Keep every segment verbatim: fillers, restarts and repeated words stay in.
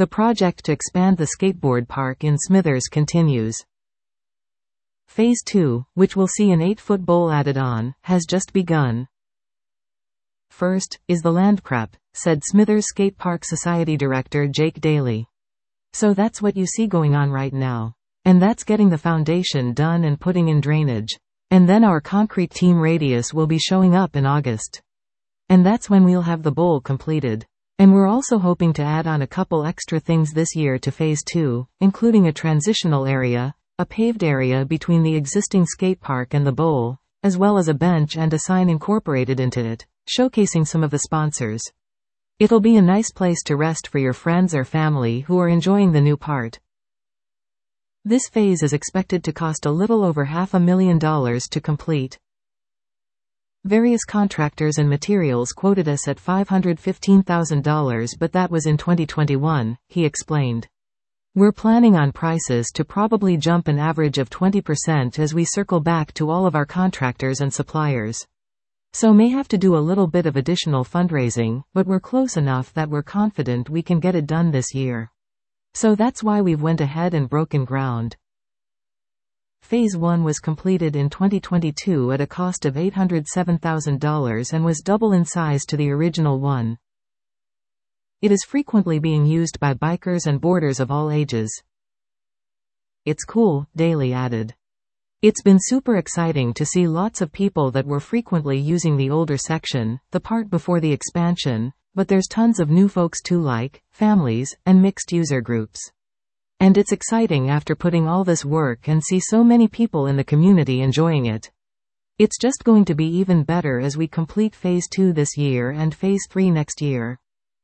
The project to expand the skateboard park in Smithers continues. Phase two, which will see an eight-foot bowl added on, has just begun. First, is the land prep, said Smithers Skate Park Society Director Jake Daly. So that's what you see going on right now. And that's getting the foundation done and putting in drainage. And then our concrete team Radius will be showing up in August. And that's when we'll have the bowl completed. And we're also hoping to add on a couple extra things this year to phase two, including a transitional area, a paved area between the existing skate park and the bowl, as well as a bench and a sign incorporated into it, showcasing some of the sponsors. It'll be a nice place to rest for your friends or family who are enjoying the new part. This phase is expected to cost a little over half a million dollars to complete. Various contractors and materials quoted us at five hundred fifteen thousand dollars, but that was in twenty twenty-one, he explained. We're planning on prices to probably jump an average of twenty percent as we circle back to all of our contractors and suppliers. So may have to do a little bit of additional fundraising, but we're close enough that we're confident we can get it done this year. So that's why we've went ahead and broken ground. Phase one was completed in twenty twenty-two at a cost of eight hundred seven thousand dollars and was double in size to the original one. It is frequently being used by bikers and boarders of all ages. It's cool, Daly added. It's been super exciting to see lots of people that were frequently using the older section, the part before the expansion, but there's tons of new folks too, like families and mixed user groups. And it's exciting after putting all this work and see so many people in the community enjoying it. It's just going to be even better as we complete phase two this year and phase three next year.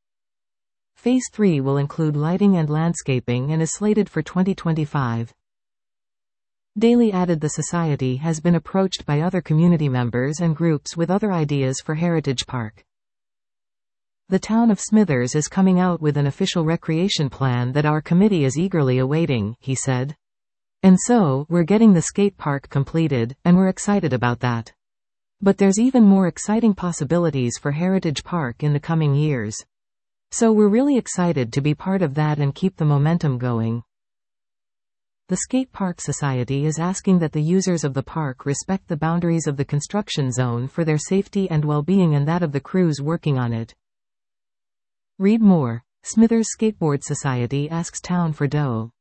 Phase three will include lighting and landscaping and is slated for twenty twenty-five. Daly added the society has been approached by other community members and groups with other ideas for Heritage Park. The town of Smithers is coming out with an official recreation plan that our committee is eagerly awaiting, he said. And so, we're getting the skate park completed, and we're excited about that. But there's even more exciting possibilities for Heritage Park in the coming years. So we're really excited to be part of that and keep the momentum going. The Skate Park Society is asking that the users of the park respect the boundaries of the construction zone for their safety and well-being and that of the crews working on it. Read more. Smithers Skateboard Society asks town for dough.